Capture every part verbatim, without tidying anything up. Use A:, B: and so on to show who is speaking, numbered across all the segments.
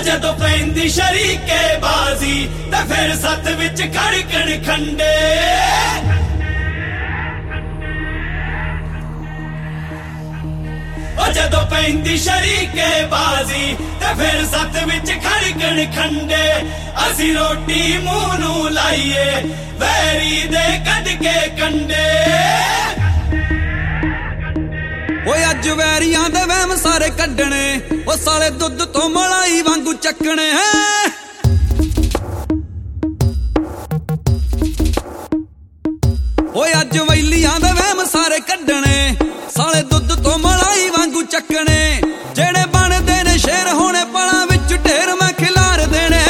A: जदों पैंदी शरीके बाजी ते फिर सत विच खड़कण खंडे जदों पैंदी शरीके बाजी ते फिर सत विच खड़कण खंडे असी रोटी मूंह नूं लाइए वैरी दे कढ के कंडे ओए अज वैरियां दे वहम सारे कड्डणे ओ साले दुध तो मलाई वांगू चकणे ओए अज वैलियां दे वहम सारे कड्डणे साले दुध तो मलाई वांगू चकणे जेड़े बनदे ने शेर होने पलां विच ढेर मैं खिलार देने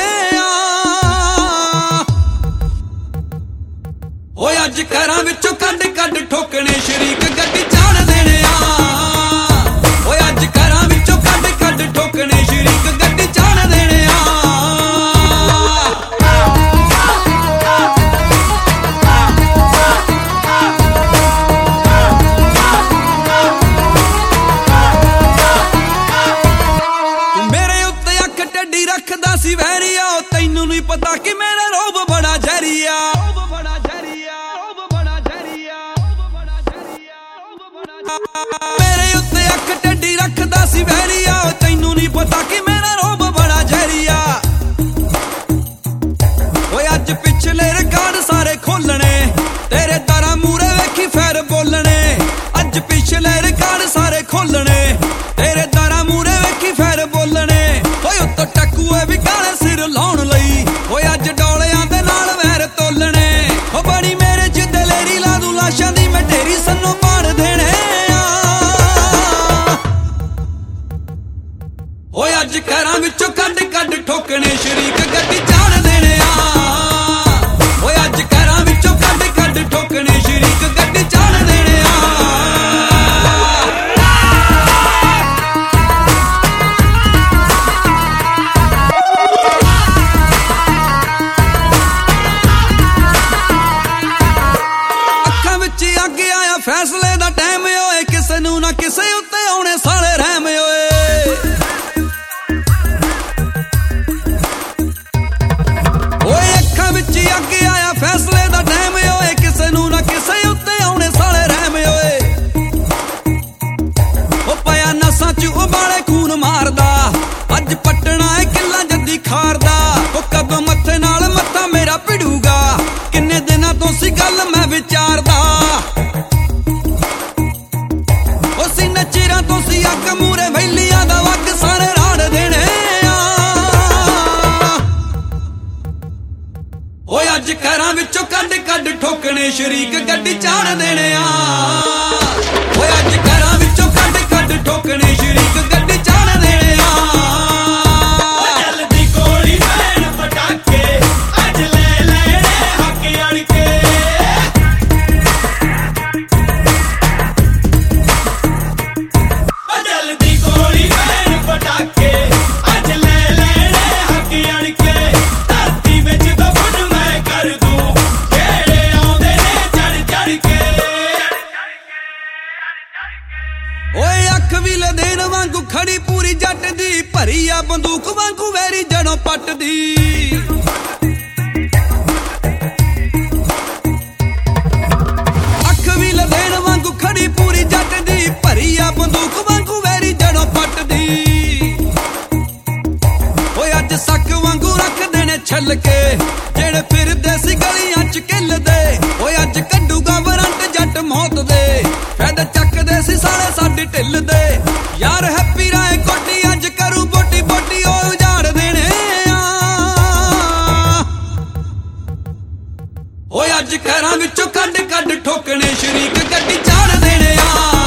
A: ओए अज घरां विचों कढ कढ ठोकणे शरीक गड्डी चाड़ देने ओए अज घरां विचों कढ कढ ठोकणे शरीक गड्डी चाड़ देने रखदा सी वैरिया तैनू नहीं पता कि मेरा रोब बड़ा जहरिया मेरे उत्ते अख टेढ़ी रखदा सी वैरिया तैनू नहीं पता कि मेरा रोब बड़ा जहरिया ओए अज पिछले रिकॉर्ड सारे खोलने तेरे दरा मूरे वेखी फैर बोलने अज पिछले रिकॉर्ड सारे खोलने तेरे दरा मूरे वेखी फैर बोलने तो टकुए भी काले सिर लाउण लई ओए अज डोलियां दे नाल वैर तोलने ओ बड़ी मेरे च दलेरी ला दूं लाशां दी मैं ढेरी सन्नों पाड़ देने ओए अज घरां विचों कढ कढ ठोकणे शरीक गड्डी चाड़ देने ओए अज घरां विचों कढ कढ ठोकणे शरीक गड्डी चाड़ देने फैसले दा टाइम होए किसे नू ना किसे उत्ते आने साले रहम होए ओए अखां विच अगे आया फैसले दा टाइम होए किसे नू ना किसे उत्ते आने साले रहम होए ओ पाया नसां च उबाले खून मारदा अज पटना है किला जद्दी खारदा ओ कदों मत्थे नाल मत्था मेरा भिड़ूगा किन्ने दिनां तो सी गल मैं विचारदा चिरां तो सी अग मूरे वैलियां दा वग सारे राड़ देने ओए अज घरां विचों कढ कढ ठोकणे शरीक गड्डी चाड़ देने ओए अज घरां विचों कढ कढ ठोकणे शरीक गड्डी चाड़ देने चलदी गोली भैन पटाके अज ले लेने हक अड़ के खड़ी पूरी जट दी भरी आ बंदूक वांगू वैरी जड़ों पट दी अख भी लदेन वांगू खड़ी पूरी जट दी भरी आ बंदूक वांगू वैरी जड़ों पट दी ओए अज सक वांगू रख देने छल के जेड़े फिरदे सी गलियां च किल दे ओए अज कड्डूगा वारंट जट मौत दे फैद चकदे सी साले साडी ढिल दे यार हैप्पी राय कोटी अज करू बोटी बोटी ओ उजाड़ देने ओए अज घरां विचों कढ कढ ठोकणे शरीक गड्डी चाड़ देने